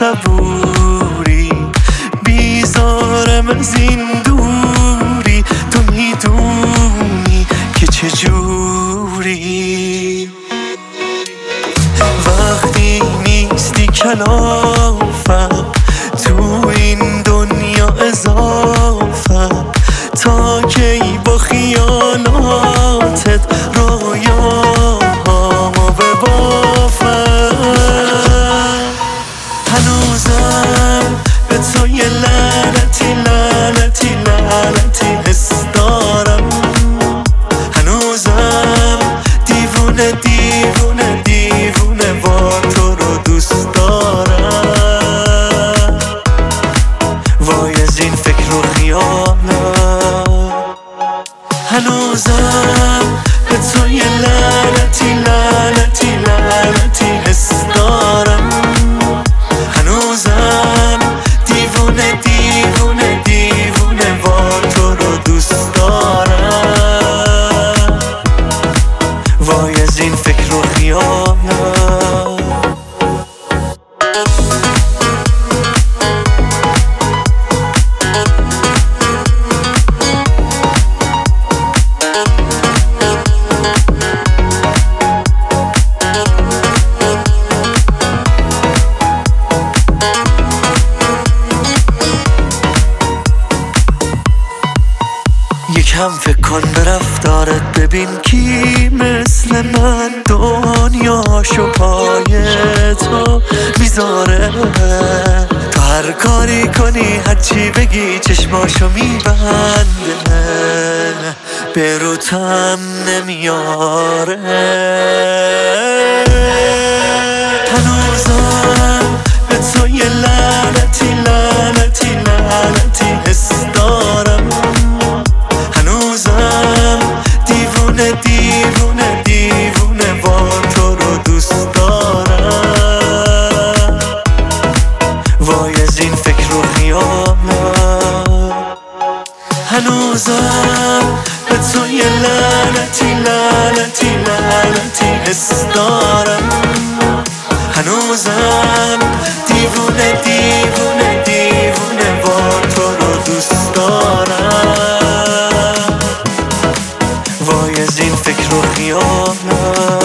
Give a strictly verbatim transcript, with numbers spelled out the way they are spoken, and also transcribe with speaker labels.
Speaker 1: صبوری، بیزارم از این دوری. تو میدونی که چجوری وقتی نیستی کلافم، تو این دنیا اضافم. تا کی با خیالاتت رویاهامو ببافم؟ هنوزم به تو یه لعنتی لعنتی لعنتی حس دارم. هنوزم دیوونه دیوونه دیوونه وار تو رو دوست دارم. وای از این فکر و خیالم. هنوزم به تو یه لعنتی لعنتی لعنتی حس دارم. هنوزم دیوونه دیوونه دیوونه وار تو رو دوست دارم. وای از این فکر و خیالم. یکم فکر کن به رفتارت، ببین کی مثل من دنیاشو پای تو میذاره. تو هر کاری کنی هرچی بگی چشماشو میبنده، به روتم نمیاره. هنوزم به تو یه لعنتی لعنتی لعنتی حس دارم. دیوونه دیوونه دیوونه وار تو رو دوست دارم. وای از این فکر و خیالم. هنوزم به تو یه لعنتی لعنتی لعنتی حس دارم. هنوزم دیوونه دیوونه دیوونه وار تو رو دوست دارم. وای از این فکر و خیالم.